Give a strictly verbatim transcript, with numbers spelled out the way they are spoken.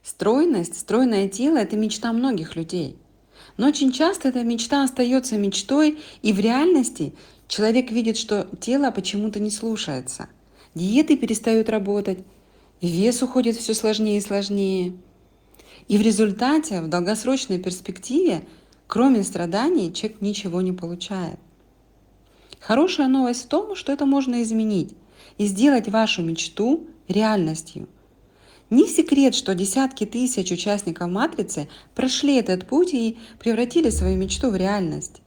Стройность, стройное тело– это мечта многих людей. Но очень часто эта мечта остается мечтой, и в реальности человек видит, что тело почему-то не слушается. Диеты перестают работать, вес уходит все сложнее и сложнее. И в результате, в долгосрочной перспективе, кроме страданий, человек ничего не получает. Хорошая новость в том, что это можно изменить и сделать вашу мечту реальностью. Не секрет, что десятки тысяч участников «Матрицы» прошли этот путь и превратили свою мечту в реальность.